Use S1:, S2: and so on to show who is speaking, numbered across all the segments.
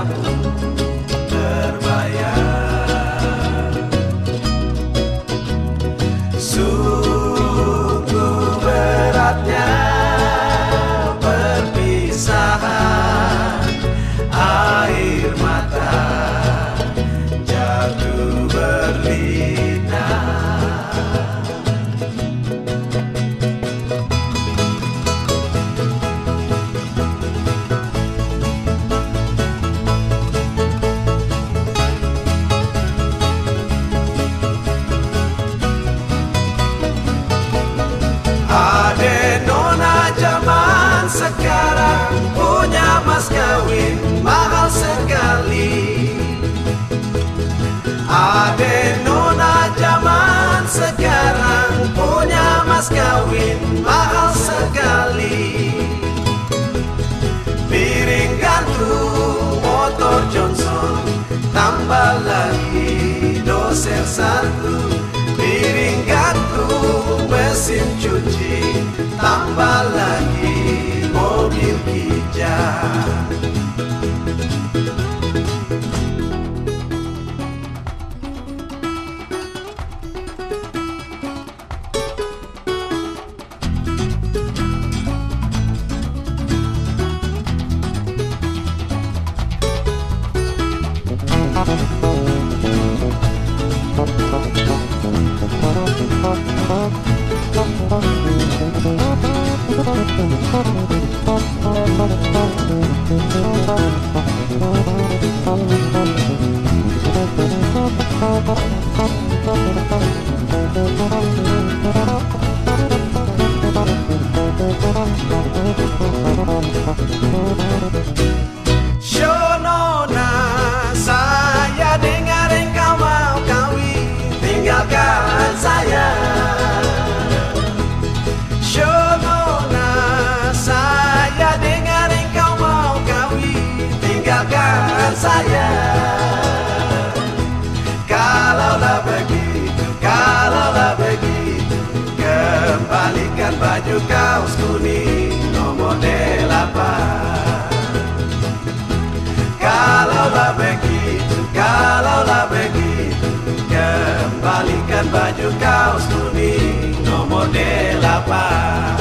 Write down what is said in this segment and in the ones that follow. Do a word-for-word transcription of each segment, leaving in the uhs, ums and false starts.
S1: cintamu terbayar. Sungguh beratnya perpisahan, air mata jatuh berlinang. Ade nona zaman sekarang punya mas kawin mahal sekali. Ade nona zaman sekarang punya mas kawin mahal sekali. Piring gantung motor Johnson tambah lagi doser satu. Piring gantung mesin cuci tambah lagi mobil kijang. Shonona, saya dengar engkau mau kawin, tinggalkan saya. Shonona, saya dengar engkau mau kawin, tinggalkan saya. Kalaulah begitu, kalaulah begitu, kembalikan baju kaos kuning nomor delapan. Kalaulah begitu, kalaulah begitu, kembalikan baju kaos kuning nomor delapan.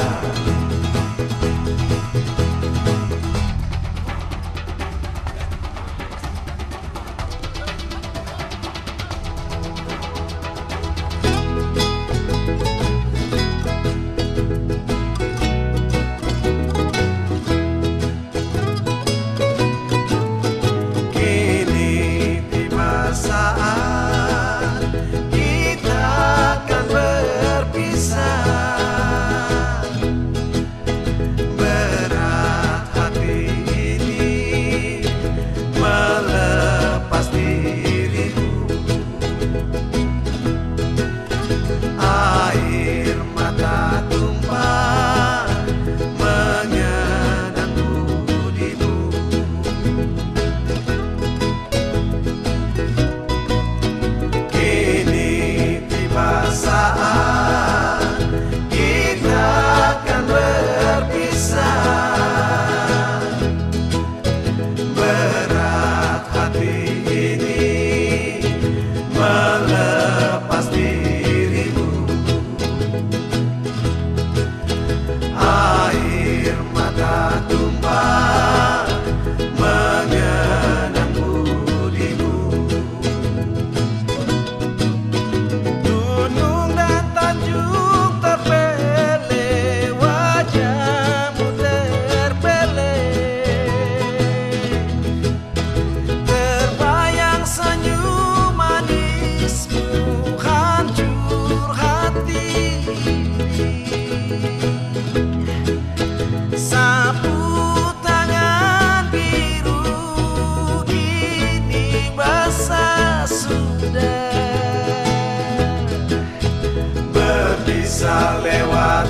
S1: Bisa lewat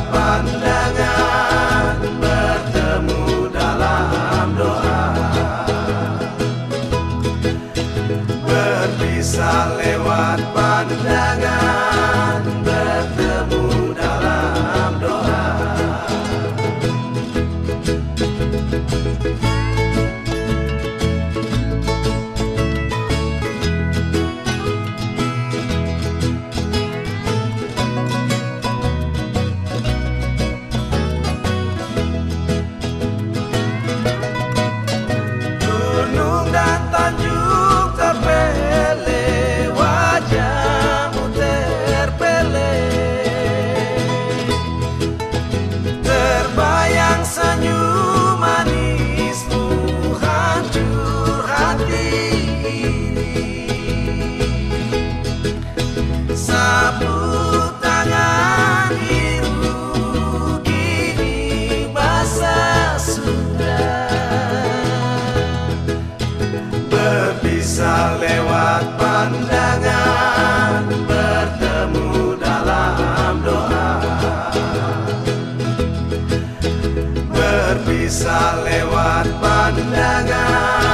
S1: pandangan, bertemu dalam doa. Berpisah lewat pandangan, bertemu dalam doa. Berpisah lewat pandangan, bertemu dalam doa. Berpisah lewat pandangan,